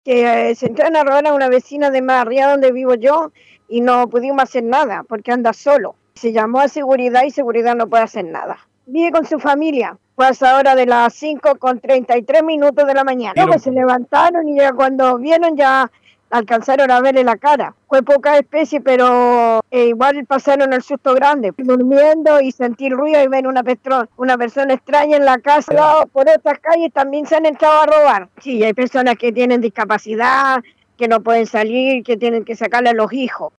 que se entraron a robar a una vecina de más arriba donde vivo yo y no pudimos hacer nada porque anda solo. Se llamó a seguridad y seguridad no puede hacer nada. Vive con su familia. Fue a esa hora de las 5:33 de la mañana. Pero, Pues se levantaron y ya cuando vieron ya alcanzaron a verle la cara. Fue poca especie, pero igual pasaron el susto grande. Durmiendo y sentir ruido y ver una persona extraña en la casa. Por otras calles también se han entrado a robar. Sí, hay personas que tienen discapacidad, que no pueden salir, que tienen que sacarle a los hijos.